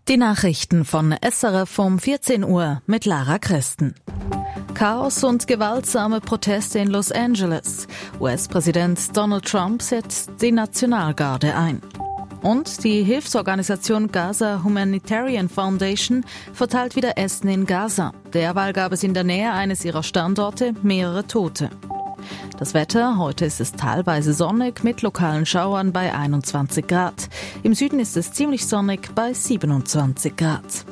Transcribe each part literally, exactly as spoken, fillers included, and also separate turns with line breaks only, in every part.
Die Nachrichten von S R F um vierzehn Uhr mit Lara Christen. Chaos und gewaltsame Proteste in Los Angeles. U S-Präsident Donald Trump setzt die Nationalgarde ein. Und die Hilfsorganisation Gaza Humanitarian Foundation verteilt wieder Essen in Gaza. Derweil gab es in der Nähe eines ihrer Standorte mehrere Tote. Das Wetter, heute ist es teilweise sonnig mit lokalen Schauern bei einundzwanzig Grad. Im Süden ist es ziemlich sonnig bei siebenundzwanzig Grad.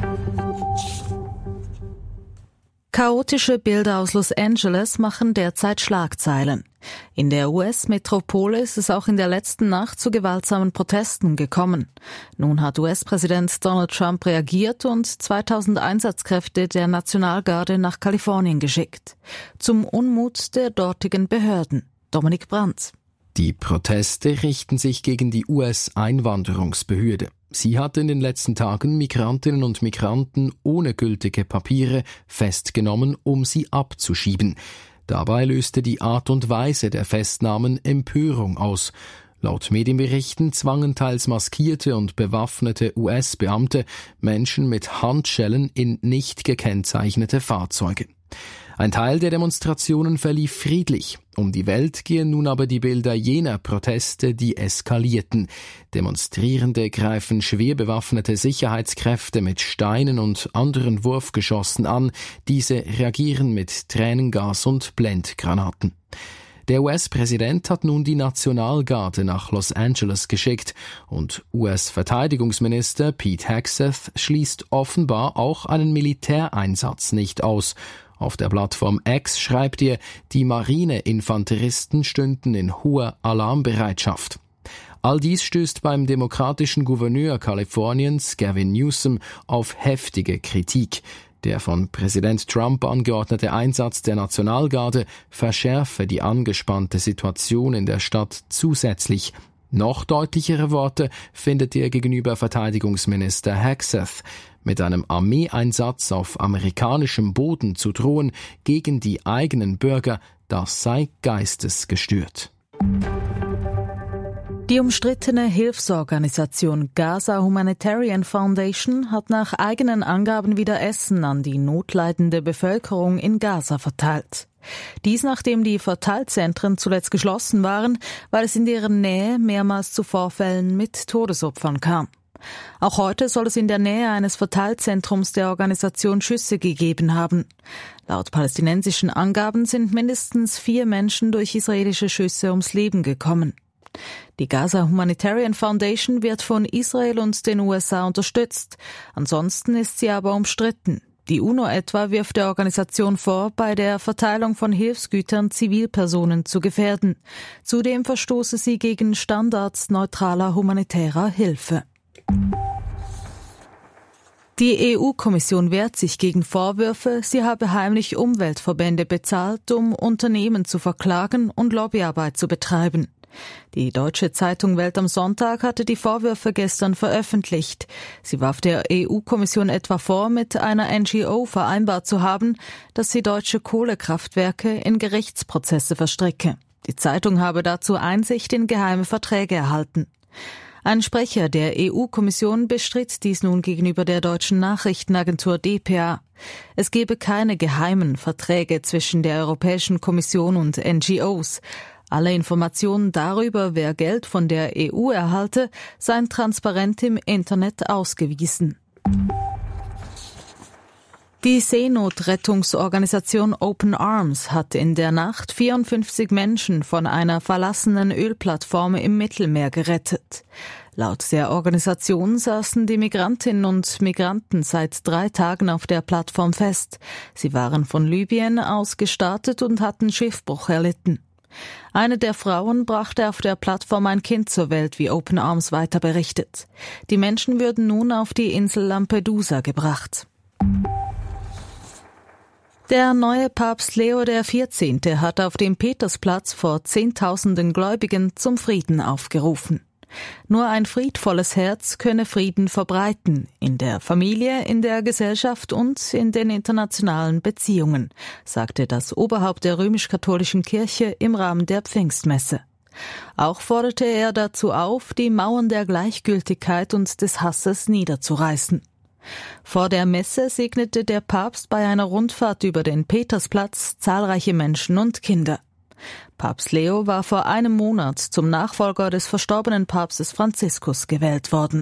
Chaotische Bilder aus Los Angeles machen derzeit Schlagzeilen. In der U S-Metropole ist es auch in der letzten Nacht zu gewaltsamen Protesten gekommen. Nun hat U S-Präsident Donald Trump reagiert und zweitausend Einsatzkräfte der Nationalgarde nach Kalifornien geschickt. Zum Unmut der dortigen Behörden. Dominik Brandt.
Die Proteste richten sich gegen die U S-Einwanderungsbehörde. Sie hat in den letzten Tagen Migrantinnen und Migranten ohne gültige Papiere festgenommen, um sie abzuschieben. Dabei löste die Art und Weise der Festnahmen Empörung aus. Laut Medienberichten zwangen teils maskierte und bewaffnete U S-Beamte Menschen mit Handschellen in nicht gekennzeichnete Fahrzeuge. Ein Teil der Demonstrationen verlief friedlich. Um die Welt gehen nun aber die Bilder jener Proteste, die eskalierten. Demonstrierende greifen schwer bewaffnete Sicherheitskräfte mit Steinen und anderen Wurfgeschossen an. Diese reagieren mit Tränengas und Blendgranaten. Der U S-Präsident hat nun die Nationalgarde nach Los Angeles geschickt und U S-Verteidigungsminister Pete Hegseth schließt offenbar auch einen Militäreinsatz nicht aus. Auf der Plattform X schreibt er, die Marineinfanteristen stünden in hoher Alarmbereitschaft. All dies stößt beim demokratischen Gouverneur Kaliforniens, Gavin Newsom, auf heftige Kritik. Der von Präsident Trump angeordnete Einsatz der Nationalgarde verschärfe die angespannte Situation in der Stadt zusätzlich. Noch deutlichere Worte findet er gegenüber Verteidigungsminister Hegseth. Mit einem Armeeeinsatz auf amerikanischem Boden zu drohen gegen die eigenen Bürger, das sei geistesgestört.
Die umstrittene Hilfsorganisation Gaza Humanitarian Foundation hat nach eigenen Angaben wieder Essen an die notleidende Bevölkerung in Gaza verteilt. Dies nachdem die Verteilzentren zuletzt geschlossen waren, weil es in deren Nähe mehrmals zu Vorfällen mit Todesopfern kam. Auch heute soll es in der Nähe eines Verteilzentrums der Organisation Schüsse gegeben haben. Laut palästinensischen Angaben sind mindestens vier Menschen durch israelische Schüsse ums Leben gekommen. Die Gaza Humanitarian Foundation wird von Israel und den U S A unterstützt. Ansonsten ist sie aber umstritten. Die UNO etwa wirft der Organisation vor, bei der Verteilung von Hilfsgütern Zivilpersonen zu gefährden. Zudem verstoße sie gegen Standards neutraler humanitärer Hilfe. Die E U-Kommission wehrt sich gegen Vorwürfe, sie habe heimlich Umweltverbände bezahlt, um Unternehmen zu verklagen und Lobbyarbeit zu betreiben. Die deutsche Zeitung Welt am Sonntag hatte die Vorwürfe gestern veröffentlicht. Sie warf der E U-Kommission etwa vor, mit einer N G O vereinbart zu haben, dass sie deutsche Kohlekraftwerke in Gerichtsprozesse verstricke. Die Zeitung habe dazu Einsicht in geheime Verträge erhalten. Ein Sprecher der E U-Kommission bestritt dies nun gegenüber der deutschen Nachrichtenagentur D P A. Es gebe keine geheimen Verträge zwischen der Europäischen Kommission und N G Os. Alle Informationen darüber, wer Geld von der E U erhalte, seien transparent im Internet ausgewiesen. Die Seenotrettungsorganisation Open Arms hat in der Nacht vierundfünfzig Menschen von einer verlassenen Ölplattform im Mittelmeer gerettet. Laut der Organisation saßen die Migrantinnen und Migranten seit drei Tagen auf der Plattform fest. Sie waren von Libyen aus gestartet und hatten Schiffbruch erlitten. Eine der Frauen brachte auf der Plattform ein Kind zur Welt, wie Open Arms weiter berichtet. Die Menschen würden nun auf die Insel Lampedusa gebracht. Der neue Papst Leo der Vierzehnte hat auf dem Petersplatz vor Zehntausenden Gläubigen zum Frieden aufgerufen. Nur ein friedvolles Herz könne Frieden verbreiten, in der Familie, in der Gesellschaft und in den internationalen Beziehungen, sagte das Oberhaupt der römisch-katholischen Kirche im Rahmen der Pfingstmesse. Auch forderte er dazu auf, die Mauern der Gleichgültigkeit und des Hasses niederzureißen. Vor der Messe segnete der Papst bei einer Rundfahrt über den Petersplatz zahlreiche Menschen und Kinder. Papst Leo war vor einem Monat zum Nachfolger des verstorbenen Papstes Franziskus gewählt worden.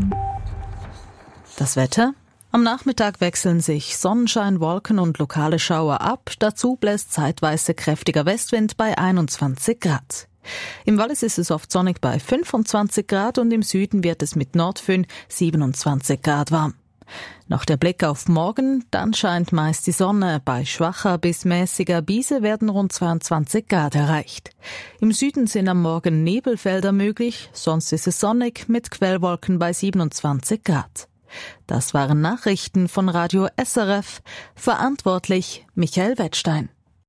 Das Wetter? Am Nachmittag wechseln sich Sonnenschein, Wolken und lokale Schauer ab. Dazu bläst zeitweise kräftiger Westwind bei einundzwanzig Grad. Im Wallis ist es oft sonnig bei fünfundzwanzig Grad und im Süden wird es mit Nordföhn siebenundzwanzig Grad warm. Noch der Blick auf morgen, dann scheint meist die Sonne. Bei schwacher bis mäßiger Brise werden rund zweiundzwanzig Grad erreicht. Im Süden sind am Morgen Nebelfelder möglich, sonst ist es sonnig mit Quellwolken bei siebenundzwanzig Grad. Das waren Nachrichten von Radio S R F. Verantwortlich Michael Wettstein.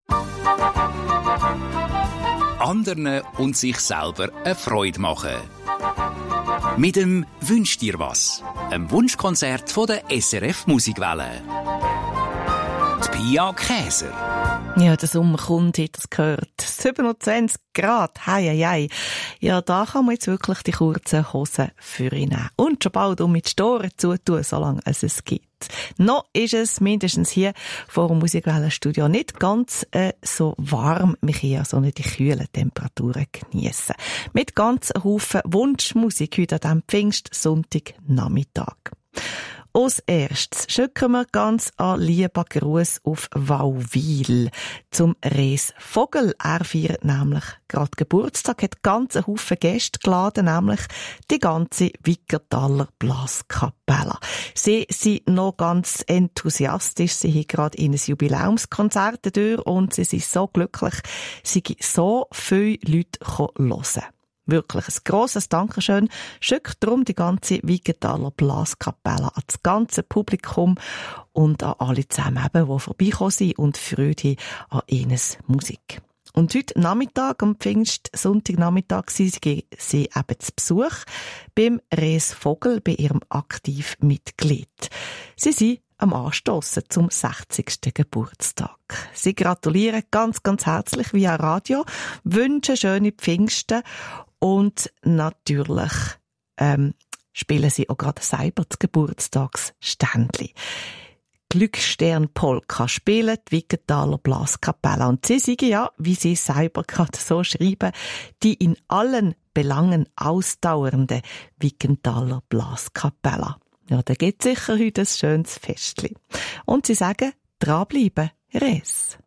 Anderen und sich selber eine Freude machen. Mit dem «Wünsch dir was», einem Wunschkonzert von der S R F Musikwelle. Die Pia Käser.
Ja, der Sommer kommt, hat das gehört. siebenundzwanzig Grad, hei, hei, hei. Ja, da kann man jetzt wirklich die kurzen Hosen für ihn nehmen. Und schon bald um mit Storen zutun, solange es es gibt. Noch ist es mindestens hier vor dem Musikwellenstudio nicht ganz äh, so warm. Wir können ja so nicht die kühlen Temperaturen geniessen. Mit ganz Haufen Wunschmusik heute an diesem Pfingstsonntag-Nachmittag. Als erstes schicken wir ganz an lieben Gruß auf Wauwil zum Res Vogel. Er feiert nämlich gerade Geburtstag, hat ganz einen Haufen Gäste geladen, nämlich die ganze Wickertaler Blaskapelle. Sie sind noch ganz enthusiastisch, sie haben gerade in ein Jubiläumskonzert durch und sie sind so glücklich, sie sind so viele Leute hören. Wirklich ein grosses Dankeschön. Schickt darum die ganze Wickertaler Blaskapelle an das ganze Publikum und an alle zusammen, die vorbeikommen sind und Freude an ihnen Musik. Und heute Nachmittag, am Pfingstsonntagnachmittag, sind sie eben zu Besuch beim Res Vogel, bei ihrem Aktivmitglied. Sie sind am Anstossen zum sechzigsten Geburtstag. Sie gratulieren ganz, ganz herzlich via Radio, wünschen schöne Pfingsten und natürlich ähm, spielen sie auch gerade selber das Geburtstagsständli. Glücksstern Polka spielen die Wickertaler Blaskapelle. Und sie sagen ja, wie sie selber gerade so schreiben, die in allen Belangen ausdauernde Wickertaler Blaskapelle. Ja, da geht sicher heute ein schönes Festli. Und sie sagen, dranbleiben, Res.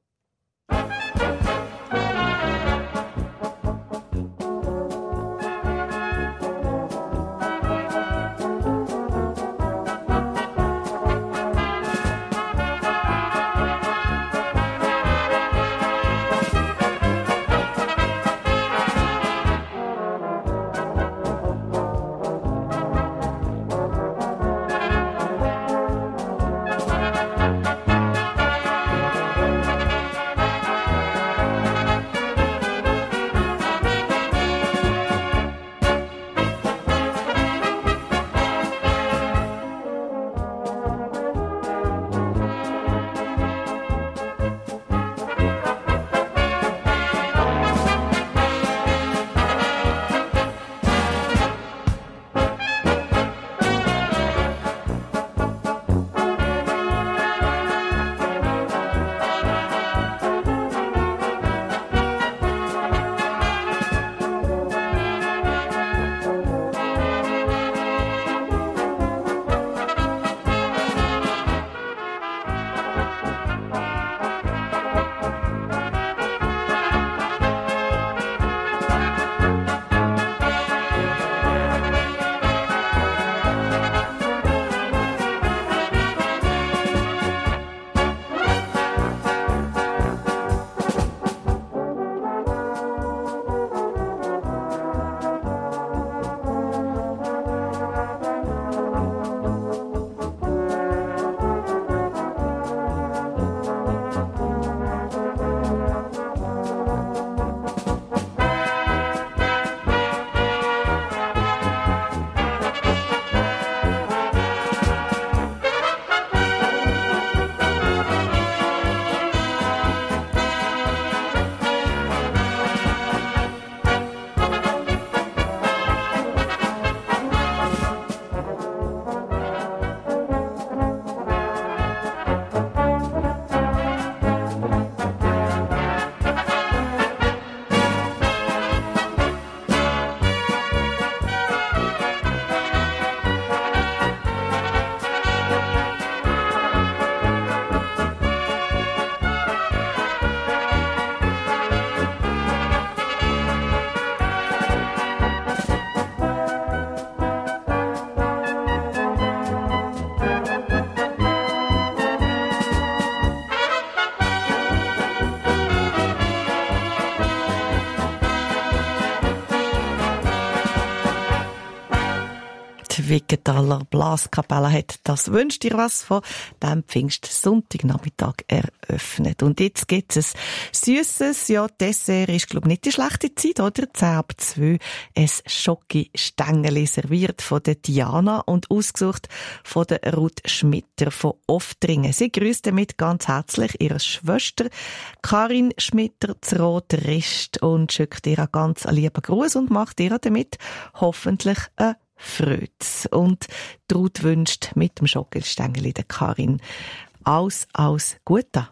Wicketaler Blaskapelle hat das «Wünscht dir was» von dem Pfingstsonntagnachmittag eröffnet. Und jetzt gibt es ein süßes, ja, Dessert ist, glaube ich, nicht die schlechte Zeit, oder? zehn ab zwei, ein Schoki-Stängeli serviert von der Diana und ausgesucht von der Ruth Schmitter von Oftringen. Sie grüßt damit ganz herzlich ihre Schwester Karin Schmitter zu Rotrist und schickt ihr einen ganz lieben Gruß und macht ihr damit hoffentlich eine Freude. Und Ruth wünscht mit dem Schoki-Stängeli der Karin alles, alles Gute.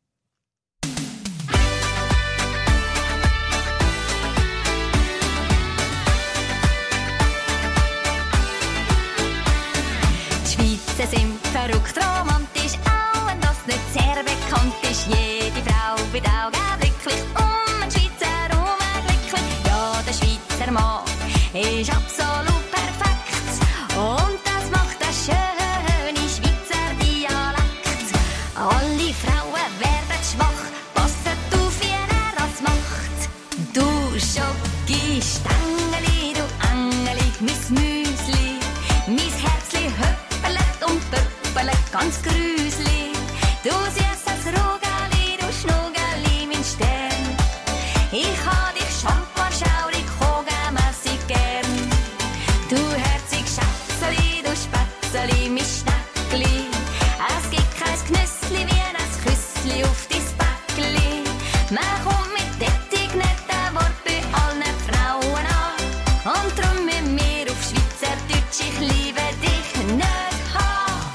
Sie sind verrückt romantisch, auch wenn das nicht sehr bekannt ist. Jede Frau wird augenblicklich um einen Schweizer herum glücklich. Ja, der Schweizer Mann ist absolut perfekt und das macht ein schöner Schweizer Dialekt. Alle Frauen werden schwach, passet auf, wie er das macht. Du Schoki-Stängeli, du Engeli, mein Müsli, mein Herzli höppelet und pöppelet ganz grüsli. Du süßes Rogali, du Schnugali, mein Stern. Ich ha dich schamparschaurig, hogemässig gern. Du herzig Schätzeli, du Spätzeli, mein Schneckli. Es gibt kein Knüssli wie ein Küssli auf dein Bäckli. Man kommt mit detignetten Wort bei allen Frauen an. Und drum mit mir auf Schweizerdeutsch, ich liebe dich nicht haben.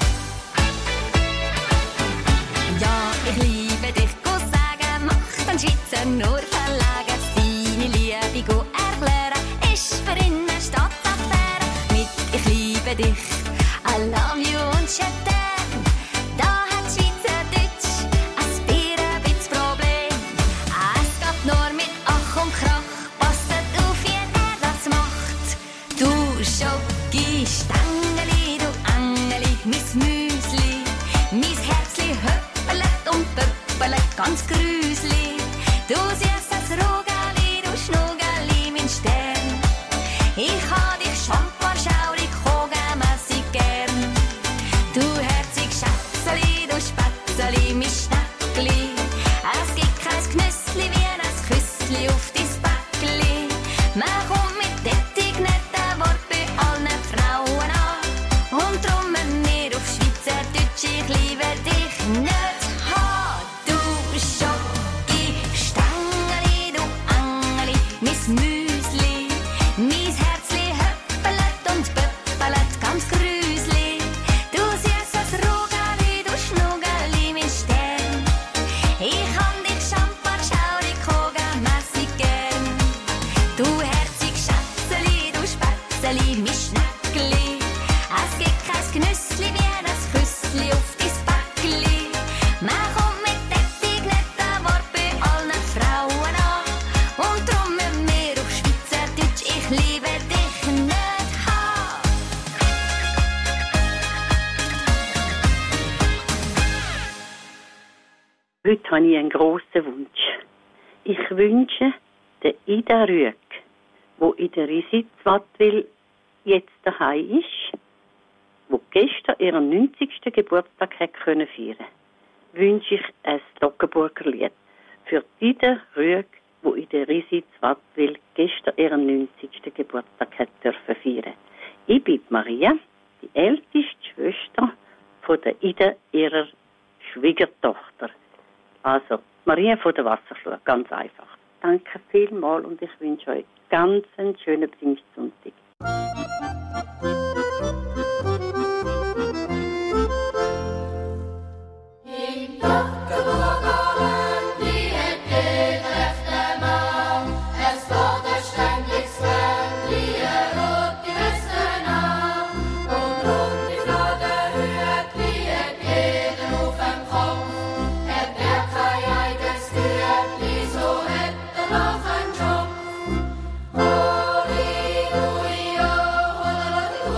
Ja, ich liebe dich, go sagen, macht den Schweizer nur verlegen. Seine Liebe go erklären, ist für ihn eine Staatsaffäre. Mit ich liebe dich, I love you und je t'aime. Da hat Schweizerdeutsch ein bisschen Problem. Es geht nur mit Ach und Krach, passet auf, wie er das macht. Du Schoki-Stängeli, du Engeli, mein Müsli, mein Herzli höppelet und pöppelet ganz grüsli. Du süßes Rogali, du Schnugali, mein Stern. Ich ha dich schamparschaurig, hogemässig gern. Du herzig Schätzeli, du Spätzeli, mein Schneckli. Es gibt kein Knüssli wie ein Küssli auf dein Bäckli. Man kommt mit detignetten Wort bei allen Frauen an. Und drum mit mir auf Schweizerdeutsch, ich liebe dich nicht haben. Du Schoki-Stängeli, du Engeli, mein Müsli, mein Herzli höppelet und pöppelet ganz grüsli. Du süßes Rogali, du Schnugali, mein Stern. Ich han dich schamparschaurig, hogemässig gern. Du herzig Schätzeli, du Spätzeli, mein Schneckli. Es gibt kein Knüssli wie ein Küssli auf dein Bäckli. Man kommt mit detignetten Wort bei allen Frauen an. Und drum mit mir auf Schweizerdeutsch, ich liebe dich nicht haben.
Heute habe ich einen grossen Wunsch. Ich wünsche der Ida Rüegg, die in der Risitz Wattwil jetzt daheim ist, die gestern ihren neunzigsten Geburtstag hat können feiern, wünsche ich ein Toggenburger Lied für Ida Rüegg, die in der Risitz Wattwil gestern ihren neunzigsten Geburtstag hat dürfen feiern. Ich bin Maria, die älteste Schwester von der Ida, ihrer Schwiegertochter. Also, Maria von der Wasserflut, ganz einfach. Danke vielmals und ich wünsche euch ganz einen schönen Pfingstsonntag.
Noch ein Job. Oh, wie, oh,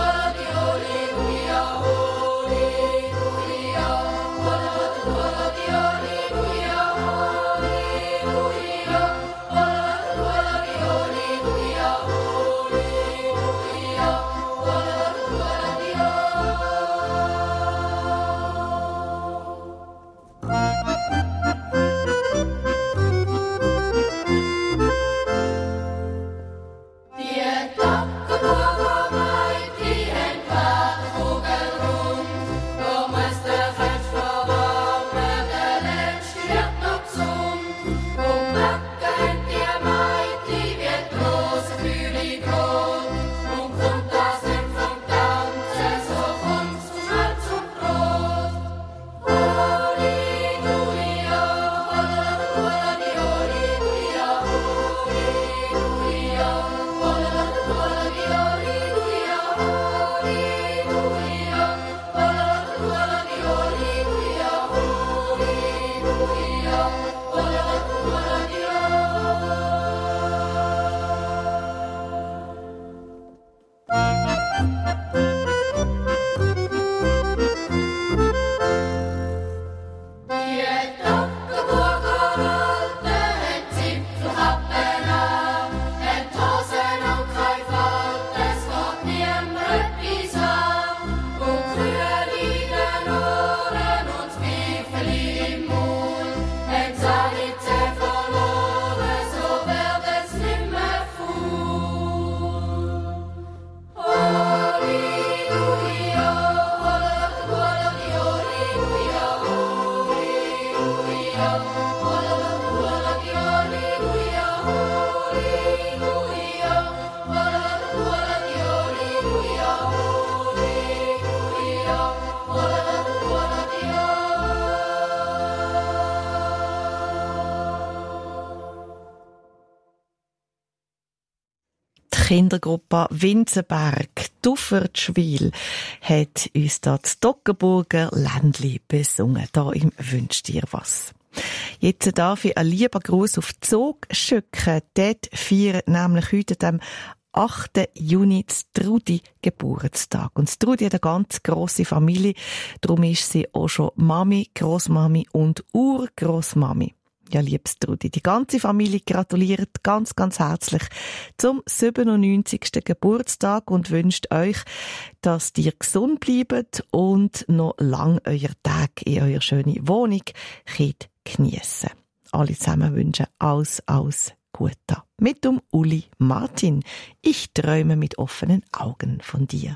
Kindergruppe Winzenberg, Duffertschwil, hat uns da das Toggenburger Ländli besungen. Da im «Wünsch dir was». Jetzt darf ich einen lieben Gruß auf die Zug schicken. Dort feiert nämlich heute am achten Juni Trudi Geburtstag. Und Trudi hat eine ganz grosse Familie. Darum ist sie auch schon Mami, Grossmami und Urgrossmami. Ja, liebes Trudi, die ganze Familie gratuliert ganz, ganz herzlich zum siebenundneunzigsten Geburtstag und wünscht euch, dass ihr gesund bleibt und noch lang euer Tag in eurer schönen Wohnung könnt geniessen. Alle zusammen wünschen alles, alles Gute. Mit dem Uli Martin. Ich träume mit offenen Augen von dir.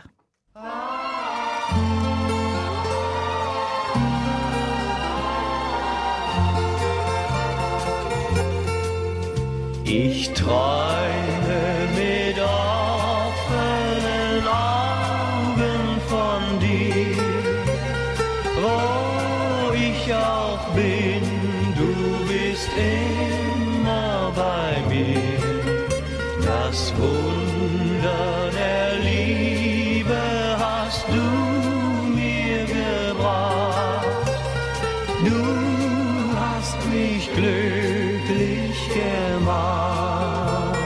Ich träume mit offenen Augen von dir, wo ich auch bin, du bist immer bei mir. Das Wunder der Liebe hast du mir gebracht, du hast mich glücklich gemacht.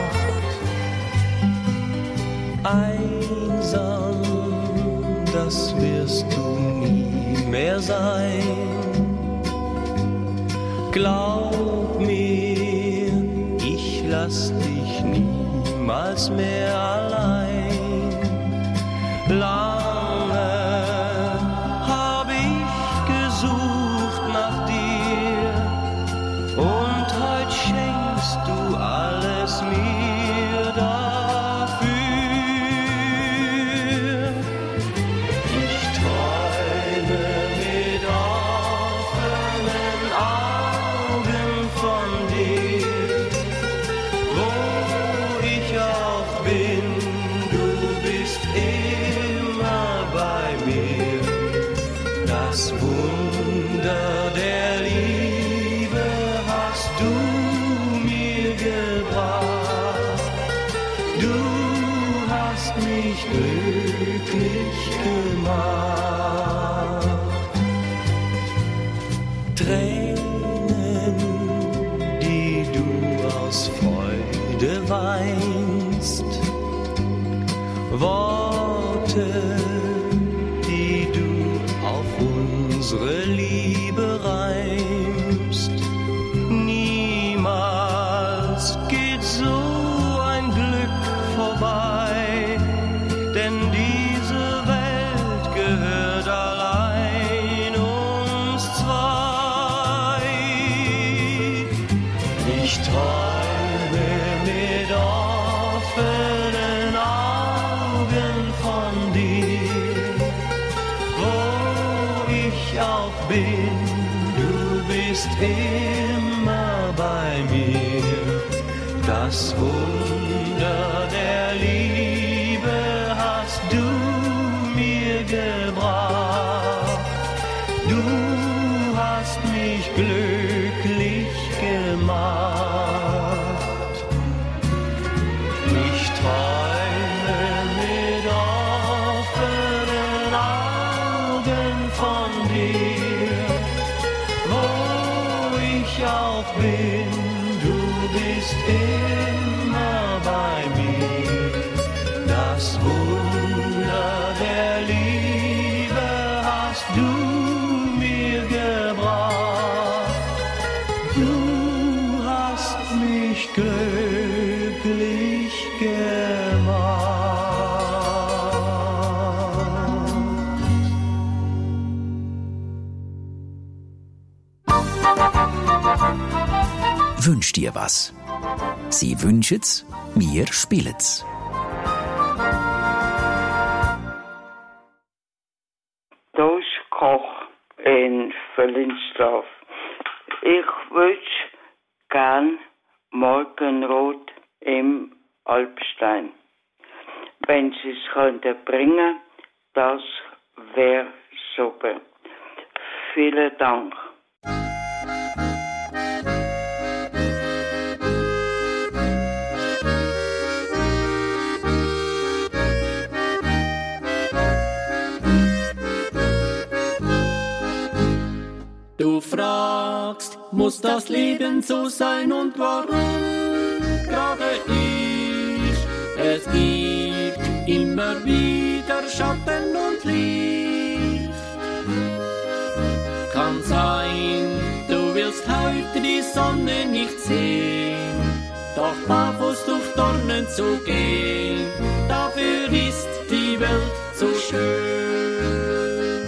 Einsam, das wirst du nie mehr sein. Glaub mir, ich lass dich niemals mehr allein. Lange hab ich gesucht nach dir und heut schenkst du alles mir dafür. Ich träume mit offenen Augen von dir, wo ich auch bin, du bist immer bei mir. Das Wunder der Liebe hast du mir gebracht, du hast mich glücklich gemacht. Tränen, die du aus Freude weinst, Worte, die du auf unsere Liebe reimst. Niemals geht so ein Glück vorbei, denn diese Welt gehört allein uns zwei. Ich träume mit offenen Augen von dir, wo ich auch bin, du bist immer bei mir. Das Wunder der Liebe hast du mir gebracht, du hast mich glücklich gemacht. Ich träume mit offenen Augen von dir, wo ich auch bin, du bist immer bei mir. Das Wunder der Liebe hast du mir gebracht, du hast mich glücklich gemacht.
Wünsch dir was? Sie wünschen's, wir spielen's.
Da ist Koch in Völlingsdorf. Ich wünsch gern Morgenrot im Alpstein. Wenn Sie es könnten bringen, das wäre super. Vielen Dank.
muss das Leben so sein und warum gerade ich? Es gibt immer wieder Schatten und Licht. Kann sein, du willst heute die Sonne nicht sehen, doch barfuß durch Dornen zu gehen, dafür ist die Welt so schön.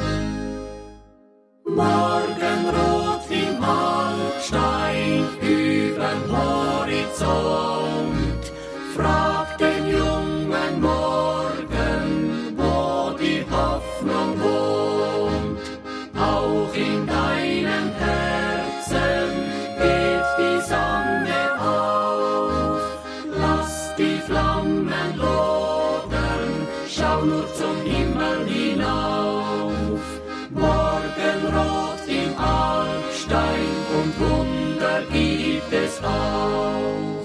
Morgenrot im Alpstein überm Horizont, frag den jungen Morgen, wo die Hoffnung wohnt. Auch in deinem Herzen geht die Sonne auf, lass die Flammen lodern, schau nur zum Himmel hinauf. Morgenrot im Alpstein und Wunder gibt es auch.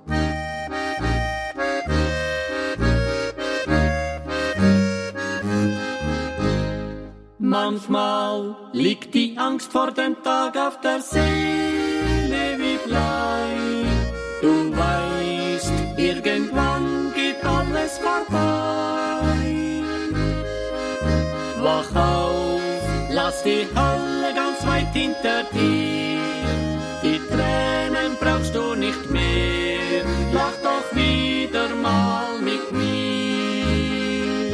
Manchmal liegt die Angst vor dem Tag auf der Seele wie Blei. Du weißt, irgendwann geht alles vorbei. Wach auf, lass die Hölle ganz weit hinter dir. Die Tränen brauchst du nicht mehr, lach doch wieder mal mit mir.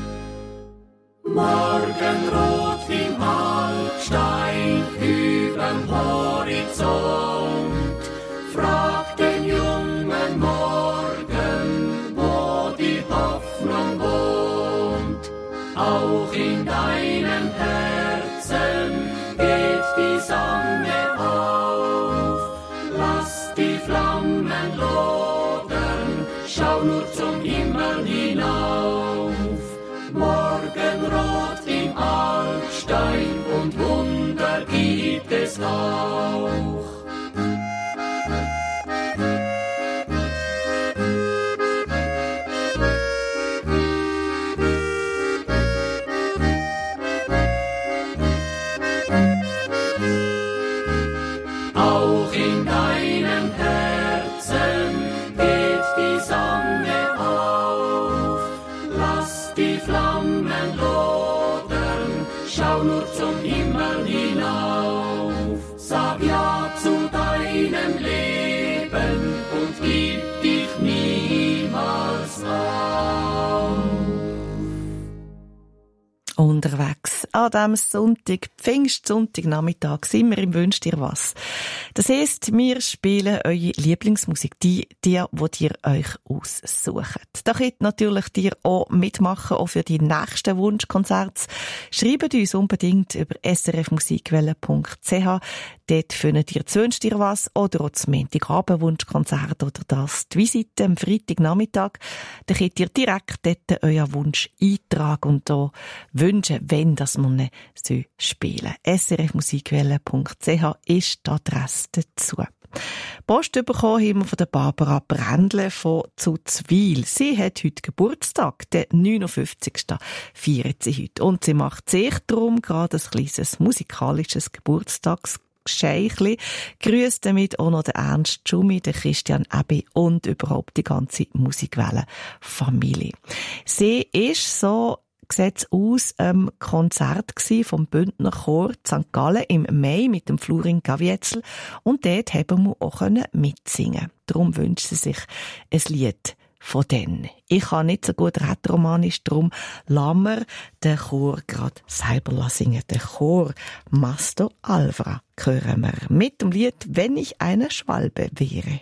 Morgenrot im Alpstein überm Horizont, frag den jungen Morgen, wo die Hoffnung wohnt. Auch in deinem Herzen geht die Sonne auf, lass die Flammen lodern, schau nur zum Himmel hinauf. Morgenrot im Alpstein und Wunder gibt es auch. Auch in deinem Herzen geht die Sonne auf, lass die Flammen lodern, schau nur zum Himmel hinauf. Sag ja zu deinem Leben und gib dich niemals auf.
Unterwegs an diesem Sonntag, Pfingstsonntag-Nachmittag, sind wir im «Wünsch dir was». Das heisst, wir spielen eure Lieblingsmusik, die, die, die ihr euch aussucht. Da könnt natürlich ihr auch mitmachen, auch für die nächsten Wunschkonzerte. Schreibt uns unbedingt über s r f musikwelle punkt c h. Dort findet ihr das «Wünsch dir was» oder auch das Montagabend-Wunschkonzert oder das die Visite am Freitagnachmittag. Da könnt ihr direkt dort euren Wunsch eintragen und da wünschen, wenn das man ihn spielen soll. s r f musikwelle punkt c h ist die Adresse dazu. Post bekommen haben wir von der Barbara Brändle von Zuzwil. Sie hat heute Geburtstag, den neunundfünfzigsten feiert sie heute. Und sie macht sich darum gerade ein kleines musikalisches Geburtstags Scheichli. Grüßt damit auch noch den Ernst Schumi, den Christian Ebi und überhaupt die ganze Musikwelle-Familie. Sie ist so, sieht's aus, ähm, Konzert gsi vom Bündner Chor Sankt Gallen im Mai mit dem Florin Gavietzel und dort haben wir auch mitsingen. Darum wünscht sie sich ein Lied von denen. Ich kann nicht so gut rätoromanisch, darum lassen wir den Chor gerade selber singen. Den Chor Masto Alvra hören wir mit dem Lied «Wenn ich eine Schwalbe wäre».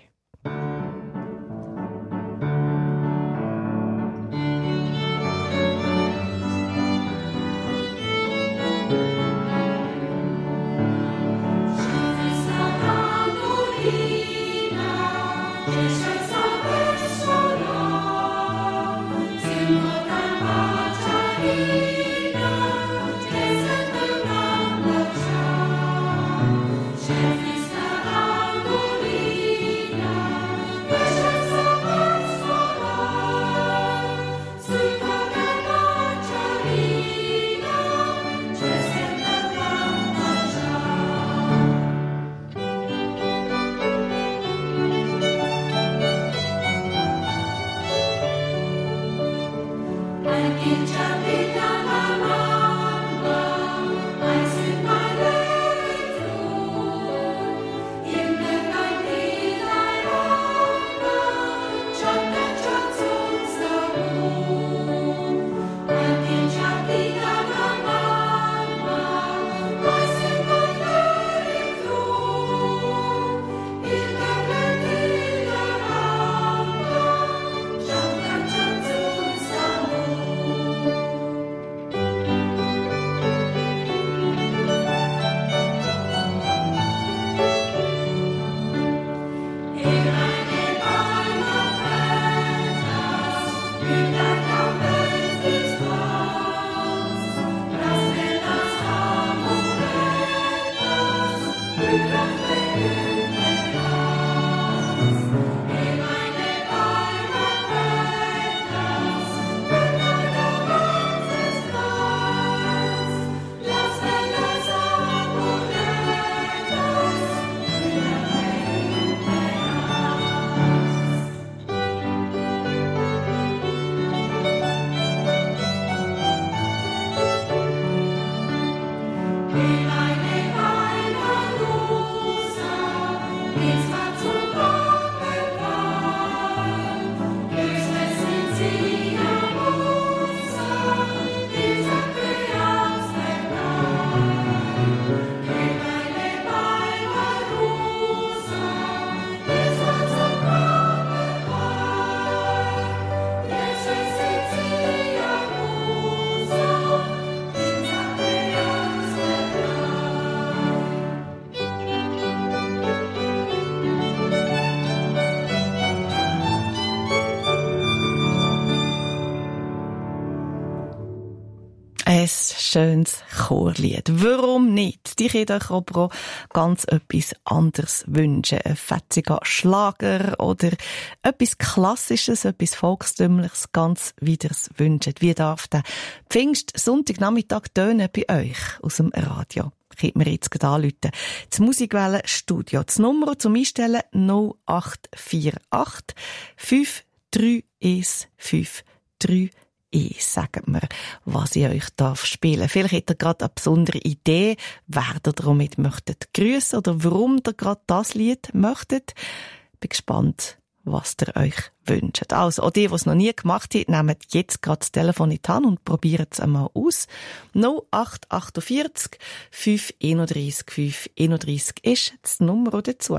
Ein schönes Chorlied. Warum nicht? Die könnt euch aber auch ganz etwas anderes wünschen. Ein fetziger Schlager oder etwas Klassisches, etwas Volkstümliches, ganz wieders wünschen. Wie darf der Pfingst-Sonntagnachmittag tönen bei euch aus dem Radio? Könnt mir jetzt gerade anrufen. Das Musikwellen-Studio. Das Nummer zum Einstellen null acht vier acht fünf drei eins fünf drei. Ich sagt mir, was ich euch darf spielen. Vielleicht habt ihr gerade eine besondere Idee, wer ihr damit möchtet grüßen oder warum ihr gerade das Lied möchtet. Bin gespannt, was ihr euch wünscht. Also, auch die, die es noch nie gemacht haben, nehmt jetzt gerade das Telefon in die Hand und probiert es einmal aus. null acht vier acht fünf drei eins fünf drei eins ist das Nummer dazu.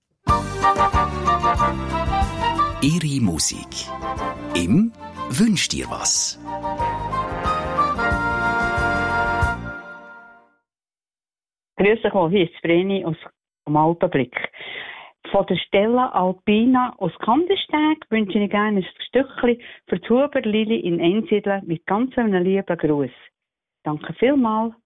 Ihre Musik im Wünsch dir was.
Grüß euch, hier ist Vreni aus dem Alpenblick. Von der Stella Alpina aus Kandersteg wünsche ich gerne ein Stückchen für die Huberlili in Einsiedeln mit ganz einem lieben Gruß. Danke vielmals.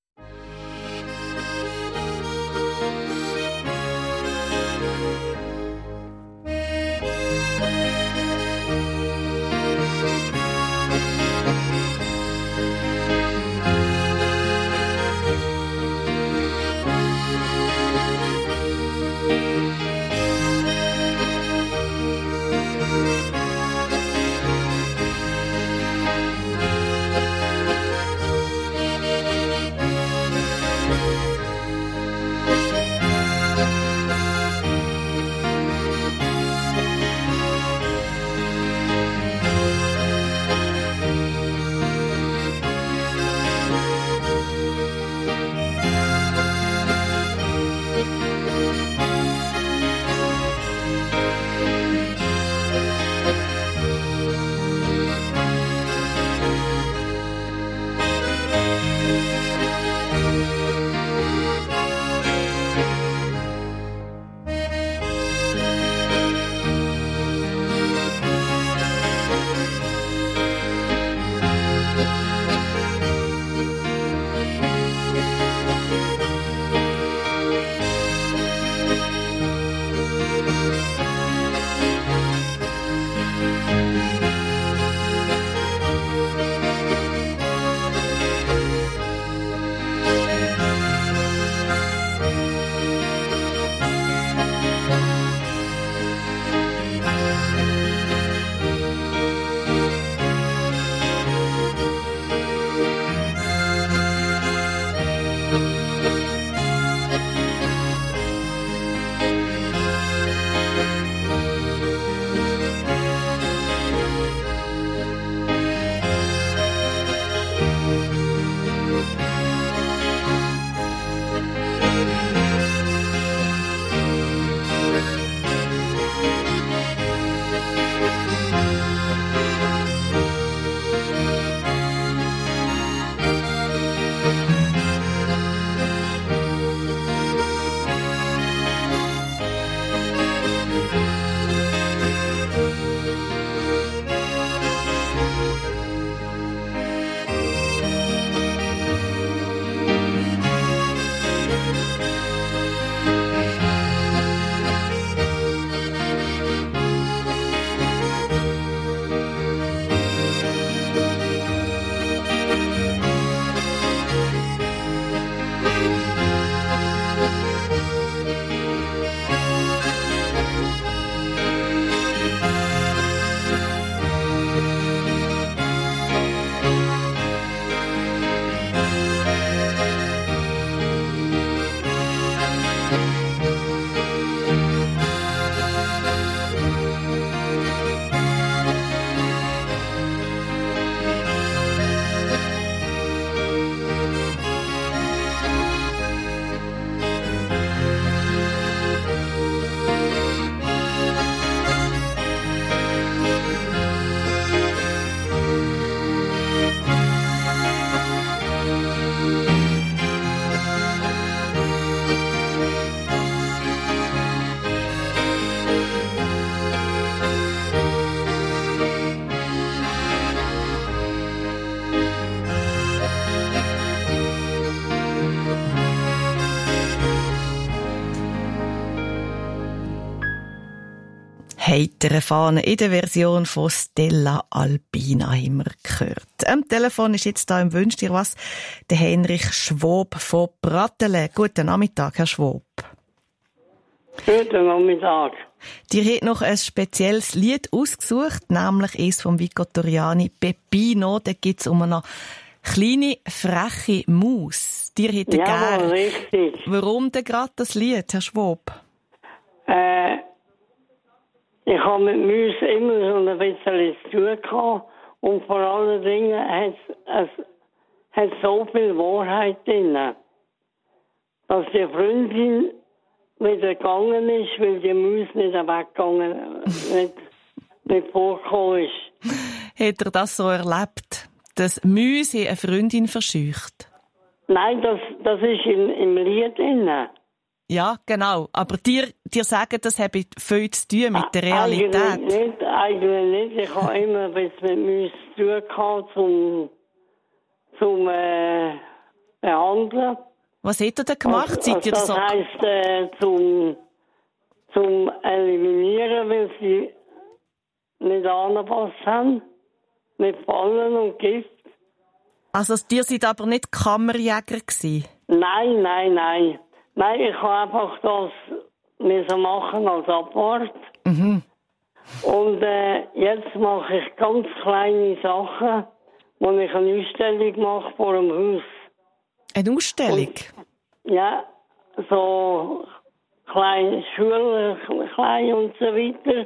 heitere Fahne in der Version von Stella Albina haben wir gehört. Am Telefon ist jetzt da im Wünsch dir was der Heinrich Schwob von Pratteln. Guten Nachmittag, Herr Schwob.
Guten Nachmittag.
Dir hat noch ein spezielles Lied ausgesucht, nämlich eins vom Vico Toriani, Peppino. Da geht es um eine kleine, freche Maus. Dir hätte
ja,
gern.
Richtig.
Warum denn gerade das Lied, Herr Schwob?
Äh, ich habe mit Mäus immer so ein bisschen zu tun gehabt. Und vor allen Dingen hat es hat so viel Wahrheit drin, dass die Freundin wieder gegangen ist, weil die Maus nicht weggegangen, nicht, nicht vorgekommen ist.
Hat er das so erlebt, dass Mäuse eine Freundin verscheucht?
Nein, das, das ist im, im Lied drin.
Ja, genau. Aber dir, dir sagen, das habe viel zu tun mit der Realität.
Eigentlich nicht, eigentlich nicht. Ich habe immer ein bisschen mit Mäusen zu tun gehabt, zum, zum äh, Behandeln.
Was hat er denn gemacht?
Also,
Seid ihr
das
so?
heisst, äh, zum, zum Eliminieren, weil sie nicht angepasst haben, mit Fallen und Gift.
Also, ihr seid aber nicht Kammerjäger gewesen?
Nein, nein, nein. Nein, ich habe einfach das müssen machen als Abwart.
Mhm.
Und äh, jetzt mache ich ganz kleine Sachen, wo ich eine Ausstellung mache vor dem Haus.
Eine Ausstellung?
Und, ja, so kleine Schulen, klein und so weiter.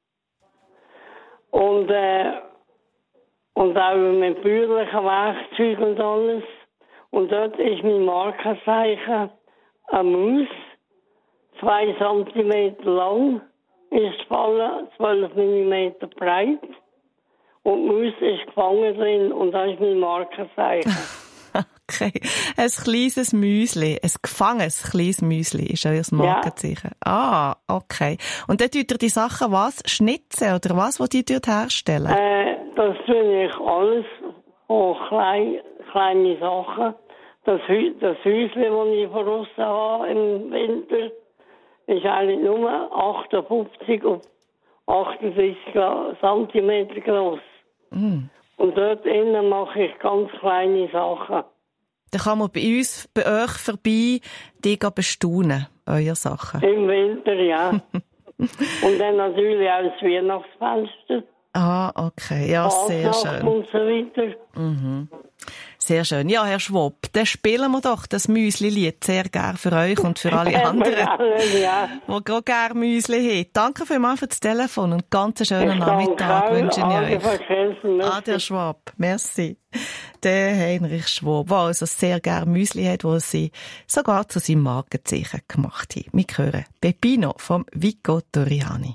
Und, äh, und auch mit bäuerlichen Werkzeugen und alles. Und dort ist mein Markenzeichen eine Maus, zwei Zentimeter lang, ist gefallen, zwölf Millimeter breit. Und die Maus ist gefangen drin und das ist mein Markenzeichen.
Okay. Ein kleines Müsli, ein gefangenes kleines Müsli ist euer Markenzeichen. Ja. Ah, okay. Und dann tut ihr die Sachen was? Schnitzen oder was, was die dort herstellen?
Äh, das tue ich alles, oh, klein, kleine Sachen. Das, Hü- das Häuschen, das ich verrissen habe im Winter, ist eigentlich nur achtundfünfzig auf achtunddreißig Zentimeter groß. Mm. Und dort innen mache ich ganz kleine Sachen.
Da kann man bei uns, bei euch vorbei, die bestaunen, eure Sachen.
Im Winter, ja. Und dann natürlich auch das Weihnachtsfenster.
Ah, okay. Ja, sehr schön.
Und so weiter.
Mhm. Sehr schön. Ja, Herr Schwob, dann spielen wir doch das Müsli-Lied sehr gern für euch und für alle anderen,
ja.
die gerade gerne Müsli haben. Danke vielmals für das Telefon und ganz schönen
ich
Nachmittag wünsche ich euch.
Ade,
Herr Schwab. Merci. Der Heinrich Schwob, der also sehr gerne Müsli hat, wo sie sogar zu seinem Markenzeichen gemacht hat. Wir hören Peppino vom Vico Toriani.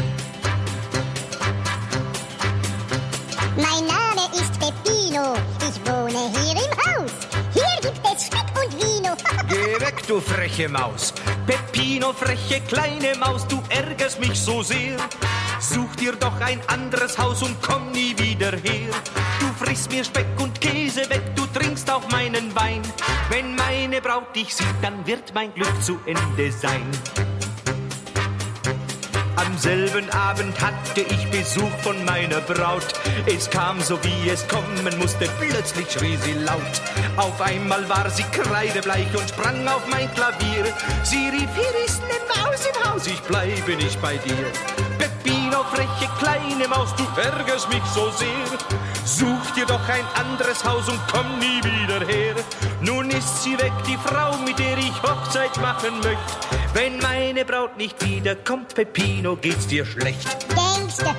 Mein Name ist Peppino, ich wohne hier im Haus. Hier gibt es Speck und Vino.
Geh weg, du freche Maus. Peppino, freche kleine Maus, du ärgerst mich so sehr. Such dir doch ein anderes Haus und komm nie wieder her. Du frisst mir Speck und Käse weg, du trinkst auch meinen Wein. Wenn meine Braut dich sieht, dann wird mein Glück zu Ende sein. Am selben Abend hatte ich Besuch von meiner Braut. Es kam so wie es kommen musste, plötzlich schrie sie laut. Auf einmal war sie kreidebleich und sprang auf mein Klavier. Sie rief, hier ist ne Maus im Haus, ich bleibe nicht bei dir. Peppino, freche kleine Maus, du ärgerst mich so sehr. Such dir doch ein anderes Haus und komm nie wieder her. Nun ist sie weg, die Frau, mit der ich Hochzeit machen möchte. Wenn meine Braut nicht wiederkommt, Peppino, geht's dir schlecht.
Denkst du?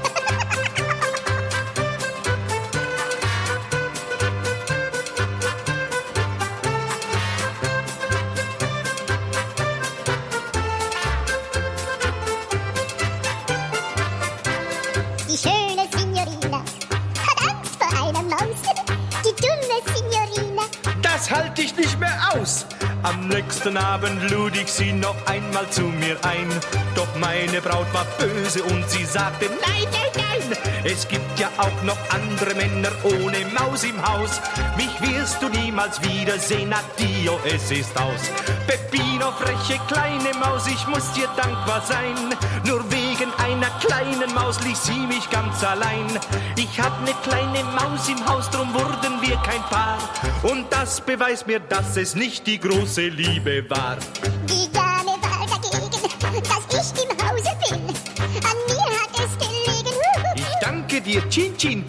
Die schöne Signorina hat Angst vor einer Maus. Die dumme Signorina.
Das halte ich nicht mehr aus. Am nächsten Abend lud ich sie noch einmal zu mir ein. Doch meine Braut war böse und sie sagte, nein, nein, nein, Es gibt ja auch noch andere Männer ohne Maus im Haus. Mich wirst du niemals wiedersehen, addio, es ist aus. Peppino, freche kleine Maus, ich muss dir dankbar sein. Nur wegen einer kleinen Maus ließ sie mich ganz allein. Ich hab ne kleine Maus im Haus, drum wurden wir kein Paar. Und das beweist mir, dass es nicht die große Liebe war.
Die Dame war dagegen, dass ich im Hause bin. An mir hat es gelegen.
Ich danke dir, Chin Chin.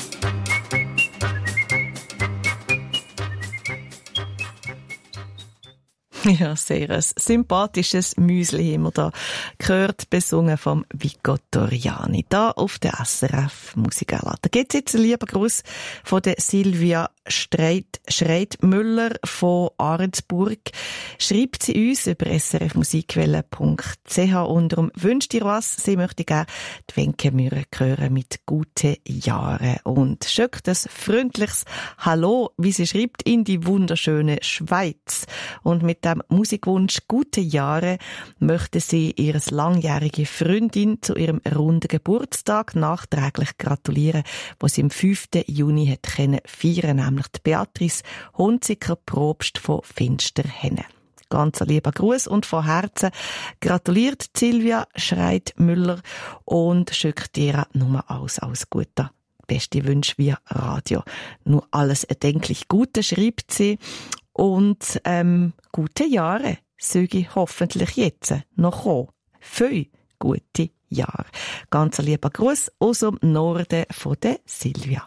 Ja, sehr ein sympathisches Müsli haben wir da gehört, besungen vom Vico Toriani, da auf der S R F Musikgala. Da gibt's jetzt einen lieben Gruß von der Silvia Streit, Schreit-Müller von Ahrensburg. Schreibt sie uns über s r f musikwelle punkt c h und darum wünscht ihr was. Sie möchte gerne die Wenke Müller hören mit «Gute Jahre» und schickt ein freundliches Hallo, wie sie schreibt, in die wunderschöne Schweiz. Und mit dem Musikwunsch «Gute Jahre» möchte sie ihre langjährige Freundin zu ihrem runden Geburtstag nachträglich gratulieren, wo sie am fünften Juni hat können feiern, nämlich die Beatrice Hunziker, Propst von Finsterhennen. Ganz ein lieber Gruß und von Herzen gratuliert Silvia Schreit-Müller und schickt ihr nur alles, alles Gute. Beste Wünsche via Radio. Nur alles erdenklich Gute, schreibt sie. Und ähm, gute Jahre söge hoffentlich jetzt noch kommen. Viele gute Jahre. Ganz ein lieber Gruß aus dem Norden von der Silvia.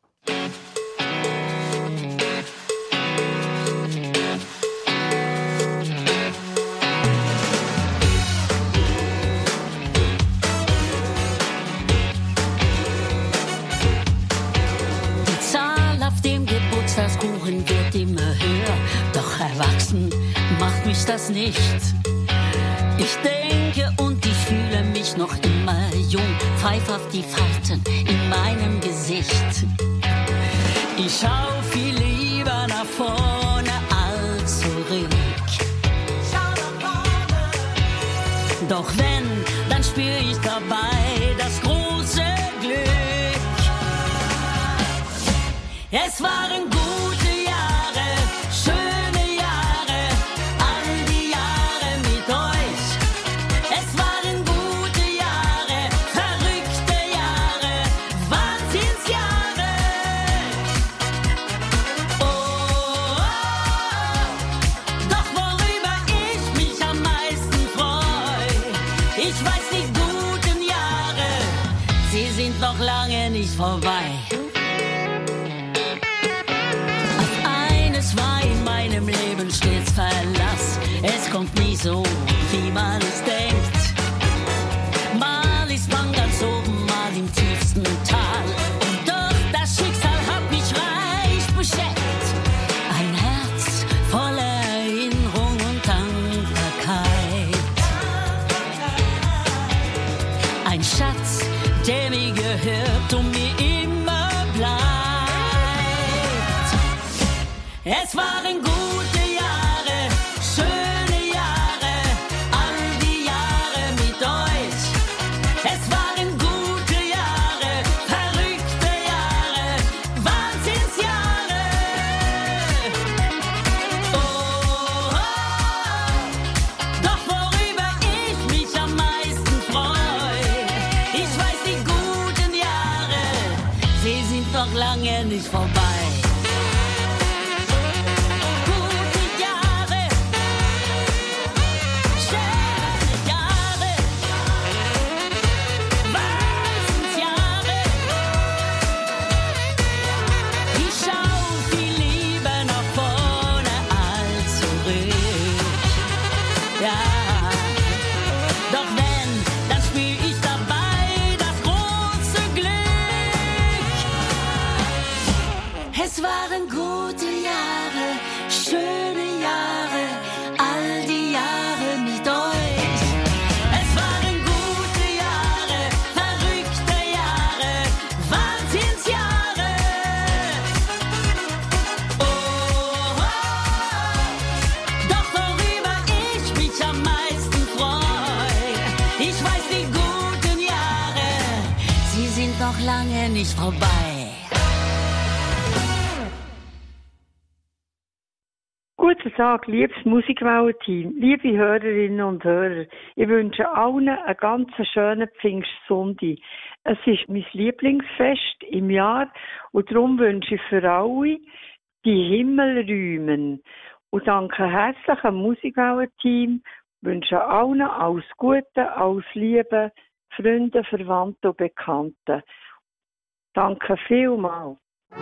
Das Kuchen wird immer höher, doch erwachsen macht mich das nicht. Ich denke und ich fühle mich noch immer jung, pfeif auf die Falten in meinem Gesicht. Ich schau viel lieber nach vorne als zurück. Doch wenn, dann spür ich dabei das große Glück. Es waren gute Jahre, schöne Jahre, all die Jahre mit euch. Es waren gute Jahre, verrückte Jahre, Wahnsinnsjahre. Oh, oh, oh, doch worüber ich mich am meisten freue, ich weiß, die guten Jahre, sie sind noch lange nicht vorbei. Stets Verlass, es kommt nie so, wie man es denkt. Mal ist man ganz oben, mal im tiefsten Tal. Und doch, das Schicksal hat mich reich beschenkt. Ein Herz voller Erinnerung und Dankbarkeit. Ein Schatz, der mir gehört und mir immer bleibt. Es waren gute nicht vorbei. Gute Jahre, schöne Jahre, Wahnsinnsjahre. Ich schau viel lieber nach vorne als zurück. Ja, doch wenn, dann spür ich dabei das große Glück. Es waren gute Jahre, schöne Jahre, all die Jahre mit euch. Es waren gute Jahre, verrückte Jahre, Wahnsinnsjahre. Oh, oh, doch worüber ich mich am meisten freue, ich weiß, die guten Jahre, sie sind noch lange nicht vorbei.
Guten Tag, liebes Musikwellen-Team, liebe Hörerinnen und Hörer. Ich wünsche allen einen ganz schönen Pfingstsonntag. Es ist mein Lieblingsfest im Jahr und darum wünsche ich für alle die Himmel rühmen. Und danke herzlich am Musikwellen-Team, wünsche allen alles Gute, alles Liebe, Freunde, Verwandte und Bekannte. Danke vielmals.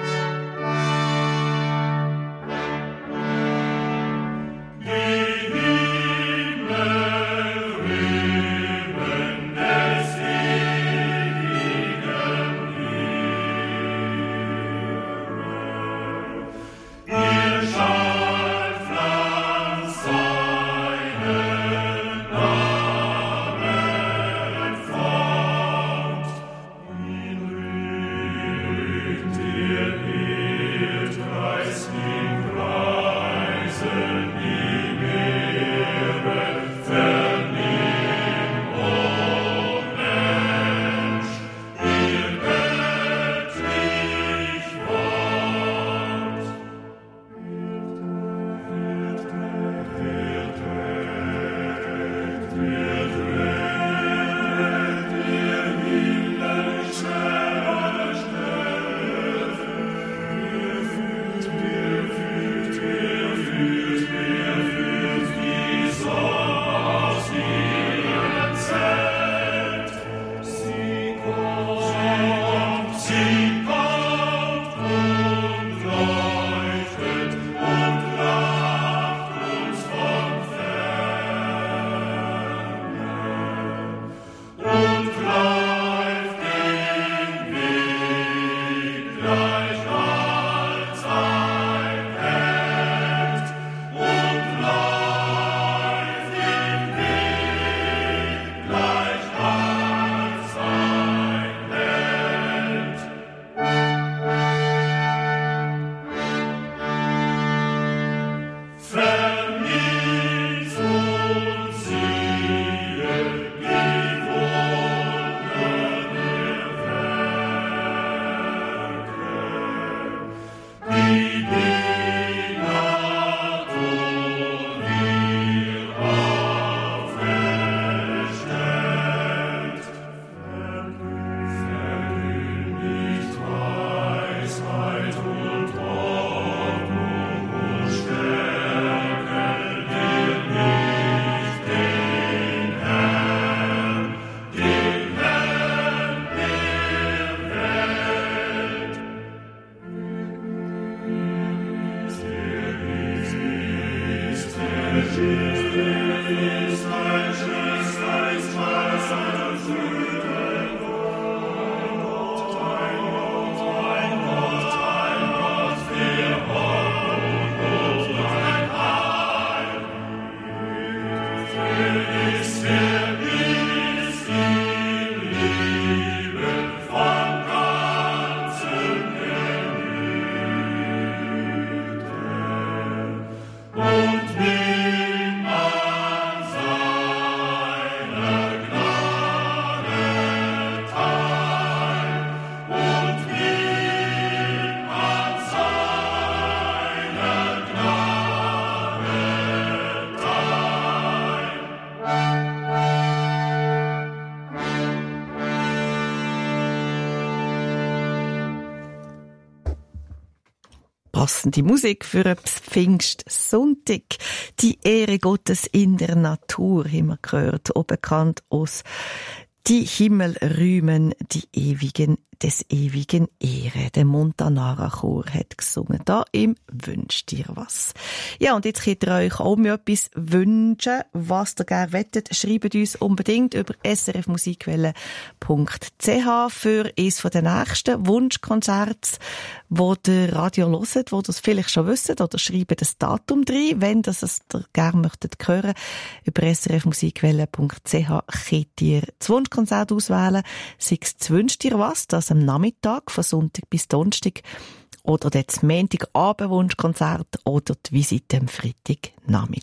Passende Musik für einen Pfingstsonntag. Die Ehre Gottes in der Natur haben wir gehört, auch bekannt aus Die Himmel rühmen die Ewigen des ewigen Ehre. Der Montanara Chor hat gesungen. Da im Wünscht dir was. Ja, und jetzt könnt ihr euch auch mir etwas wünschen, was ihr gerne wettet. Schreibt uns unbedingt über s r f musikwelle punkt c h für eines von den nächsten Wunschkonzerts, wo der Radio hört, wo ihr es vielleicht schon wisst, oder schreibt das Datum rein, wenn das es ihr gerne möchtet hören. Über s r f musikwelle punkt c h könnt ihr das Wunschkonzert auswählen. Sei es «Wünscht dir was», das am Nachmittag, von Sonntag bis Donnerstag, oder das Montagabend-Wunschkonzert oder die Visite am Freitagnachmittag.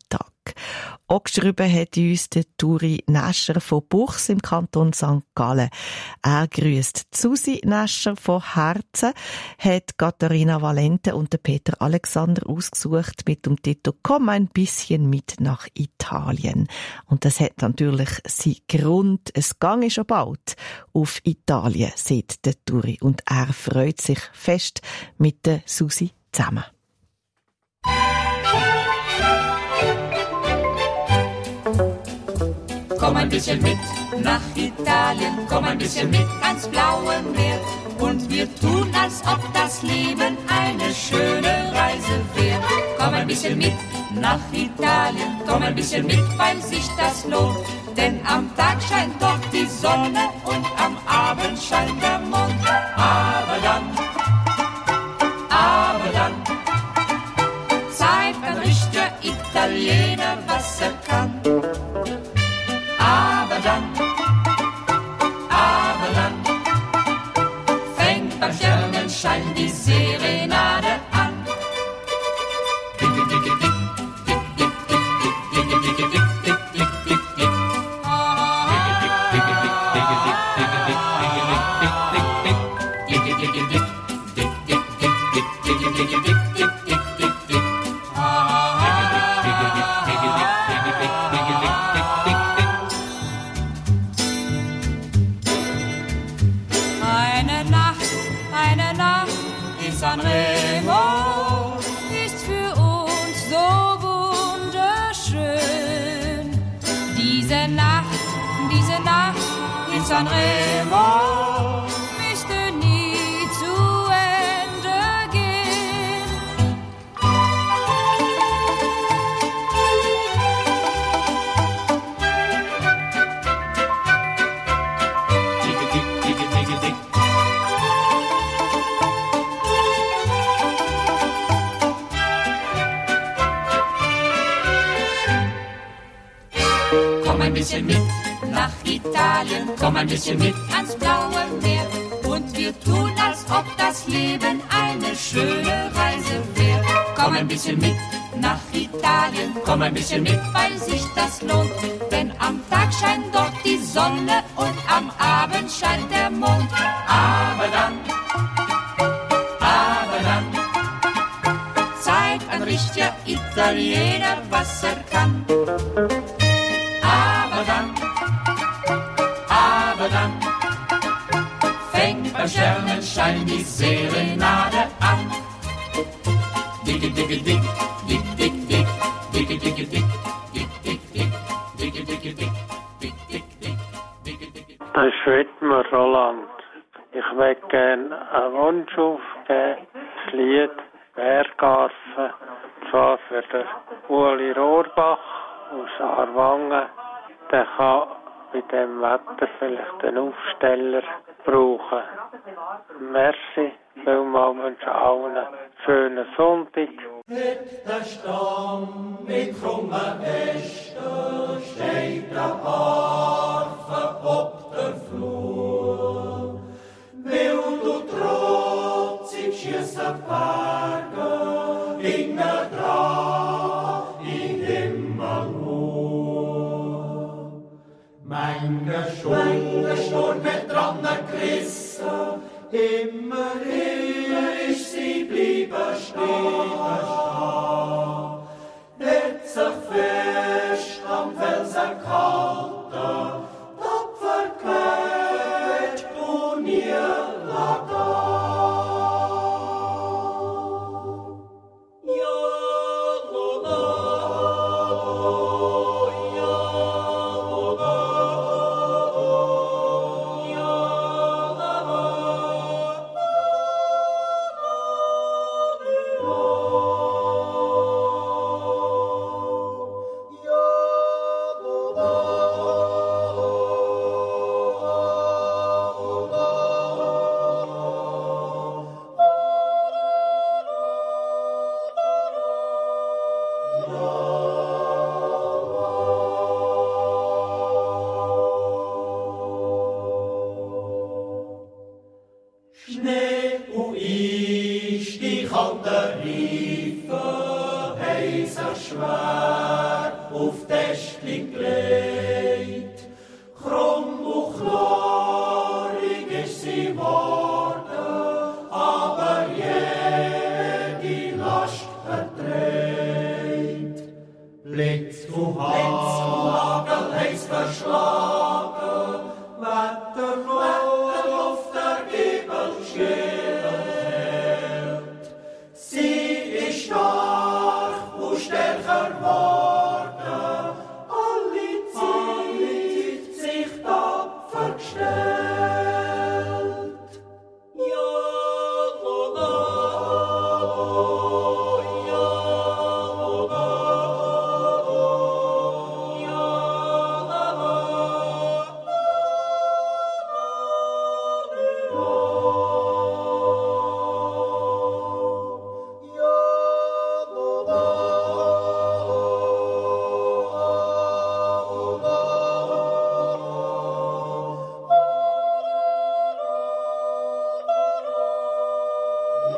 Tag. Auch geschrieben hat uns der Turi Nascher von Buchs im Kanton Sankt Gallen. Er grüßt Susi Nascher von Herzen, hat Katharina Valente und der Peter Alexander ausgesucht mit dem Titel «Komm ein bisschen mit nach Italien». Und das hat natürlich seinen Grund. Es gang schon bald auf Italien, sagt der Turi. Und er freut sich fest mit der Susi zusammen.
Komm ein bisschen mit nach Italien, komm ein bisschen mit ans blaue Meer. Und wir tun, als ob das Leben eine schöne Reise wäre. Komm ein bisschen mit nach Italien, komm ein bisschen mit, weil sich das lohnt. Denn am Tag scheint dort die Sonne und am Abend scheint der Mond. Aber dann, aber dann zeigt ein richtiger Italiener, was er kann. Aber dann, aber dann fängt beim Sternenschein die Serenade an. Dicke, dicke, dick, dick, dick, dick, dick, dicke, dicke, dick, dick, dick, dick, dick. Dicke, dick, dicke, dick, dicke, dick, dicke, dick, dicke, dick, dick, dick, dick, dick, dick, dick, dicke, dicke, dick, dick, dick, dick, dick. Sanremo ist für uns so wunderschön. Diese Nacht, diese Nacht in Sanremo müsste nie zu Ende gehen. Dicke, dick, dicke, dicke, dick. Komm ein bisschen mit nach Italien, komm ein bisschen mit ans blaue Meer. Und wir tun, als ob das Leben eine schöne Reise wäre. Komm ein bisschen mit nach Italien, komm ein bisschen mit, weil sich das lohnt. Denn am Tag scheint dort die Sonne und am Abend scheint der Mond. Aber dann, aber dann zeigt ein richtiger Italiener, was er kann. Aber dann, aber dann fängt beim Sternenschein die Serenade an. Dicke, dicke, dick, dick, dick, dick, dicke, dicke, dick, dick, dick, dick, dicke, dicke, dick, dick, dick, dick, dicke, dicke.
Das ist Wittmer Roland. Ich möchte gerne einen Wunsch aufgeben, das Lied Bergarfen, zwar für den Ueli Rohrbach aus Aarwangen. Der kann bei diesem Wetter vielleicht einen Aufsteller brauchen. Merci, vielmals wünsche allen einen schönen Sonntag.
Mit der Stamm mit krummen Ästen steht der Harfe ob der Flur. Wild und trotzig schiessen Berge innen dran in Himmel hoch. Mange Sturm mit dran gerissen, immerhin ist sie bleiben stehen. Hätt sich fest am Felsen gehalten, tapfer quält und nie lagen. schwer auf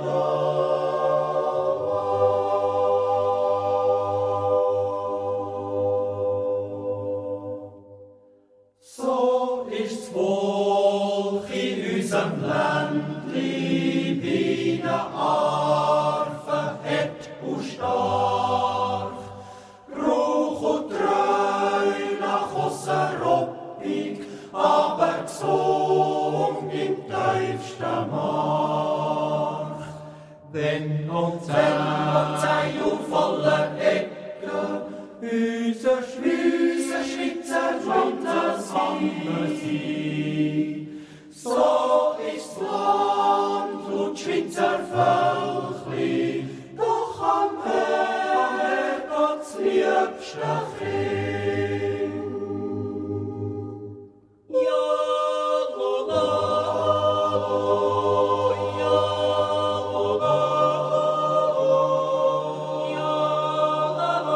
So ist's Volk in unserem Ländli wie eine Arve, hett und stark, Ruch und treu nach Osseroppig, aber gesungen im tiefsten Mark. Wenn und sei und voller Ecke, unser Schweizer Schweizer Fantasie. So ist's Land und Schweizer Völkli, doch am Meer das liebste Kind. Ja, la, ja, la, ja, la, la.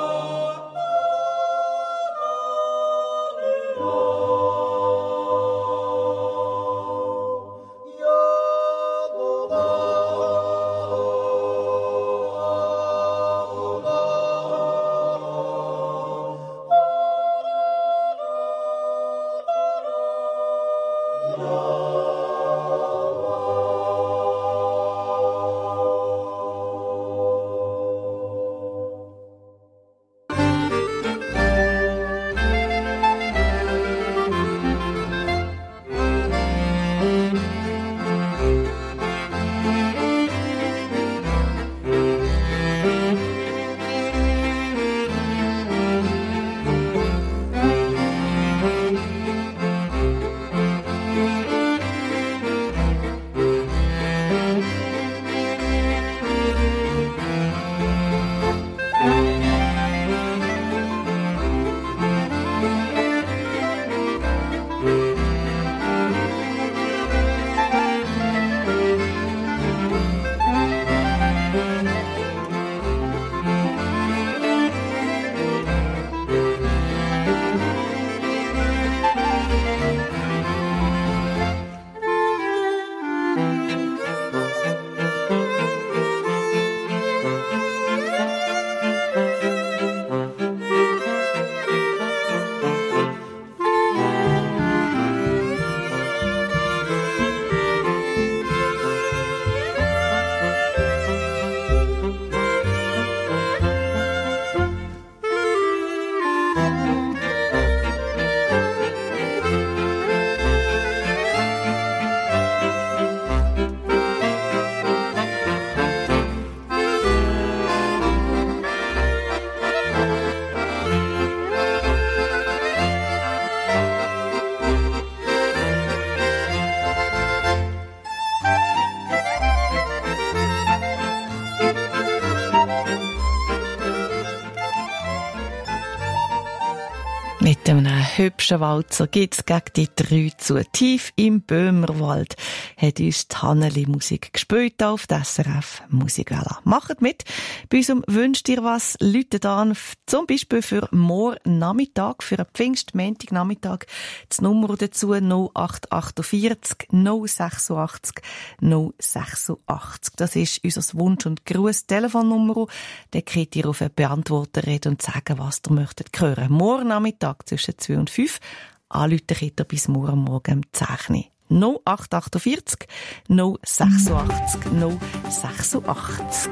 Mit einem hübschen Walzer gibt's gegen die drei zu. Tief im Böhmerwald hat uns die Hanneli Musik gespielt auf der S R F Musikwelle. Macht mit. Bei uns wünscht ihr was, läutet an, zum Beispiel für morgen Nachmittag, für einen Pfingstmontagnachmittag. Das Nummer dazu null acht achtundvierzig null sechsundachtzig null sechsundachtzig. Das ist unser Wunsch- und Gruß-Telefonnummer. Da könnt ihr auf eine Beantworter reden und sagen, was ihr möchtet hören. Morgen Nachmittag zwischen zwei und fünf. Anrufen könnt ihr bis morgen Morgen um zehn. null acht achtundvierzig null sechsundachtzig null sechsundachtzig.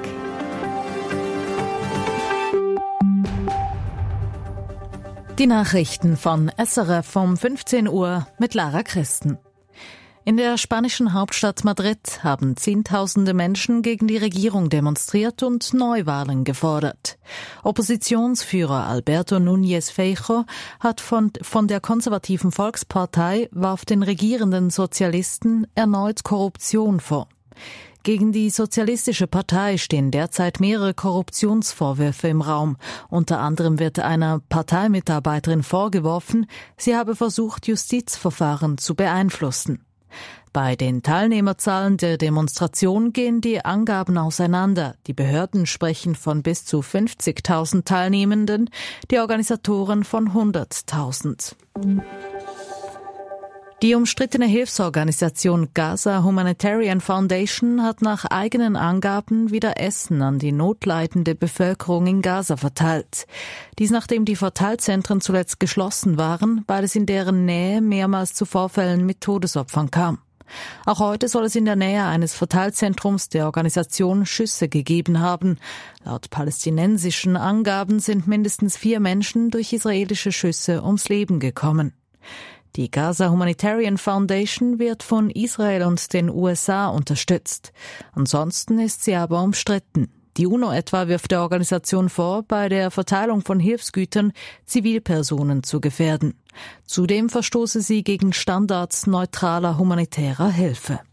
Die Nachrichten von S R F um fünfzehn Uhr mit Lara Christen. In der spanischen Hauptstadt Madrid haben Zehntausende Menschen gegen die Regierung demonstriert und Neuwahlen gefordert. Oppositionsführer Alberto Núñez Feijóo hat von, von der konservativen Volkspartei warf den regierenden Sozialisten erneut Korruption vor. Gegen die Sozialistische Partei stehen derzeit mehrere Korruptionsvorwürfe im Raum. Unter anderem wird einer Parteimitarbeiterin vorgeworfen, sie habe versucht, Justizverfahren zu beeinflussen. Bei den Teilnehmerzahlen der Demonstration gehen die Angaben auseinander. Die Behörden sprechen von bis zu fünfzigtausend Teilnehmenden, die Organisatoren von hunderttausend. Die umstrittene Hilfsorganisation Gaza Humanitarian Foundation hat nach eigenen Angaben wieder Essen an die notleidende Bevölkerung in Gaza verteilt. Dies nachdem die Verteilzentren zuletzt geschlossen waren, weil es in deren Nähe mehrmals zu Vorfällen mit Todesopfern kam. Auch heute soll es in der Nähe eines Verteilzentrums der Organisation Schüsse gegeben haben. Laut palästinensischen Angaben sind mindestens vier Menschen durch israelische Schüsse ums Leben gekommen. Die Gaza Humanitarian Foundation wird von Israel und den U S A unterstützt. Ansonsten ist sie aber umstritten. Die UNO etwa wirft der Organisation vor, bei der Verteilung von Hilfsgütern Zivilpersonen zu gefährden. Zudem verstoße sie gegen Standards neutraler humanitärer Hilfe.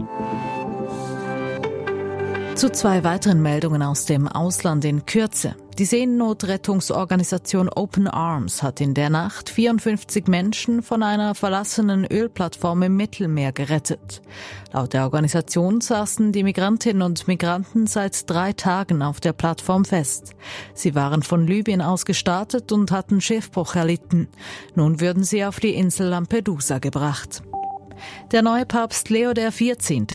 Zu zwei weiteren Meldungen aus dem Ausland in Kürze. Die Seenotrettungsorganisation Open Arms hat in der Nacht vierundfünfzig Menschen von einer verlassenen Ölplattform im Mittelmeer gerettet. Laut der Organisation saßen die Migrantinnen und Migranten seit drei Tagen auf der Plattform fest. Sie waren von Libyen aus gestartet und hatten Schiffbruch erlitten. Nun würden sie auf die Insel Lampedusa gebracht. Der neue Papst Leo der vierzehnte.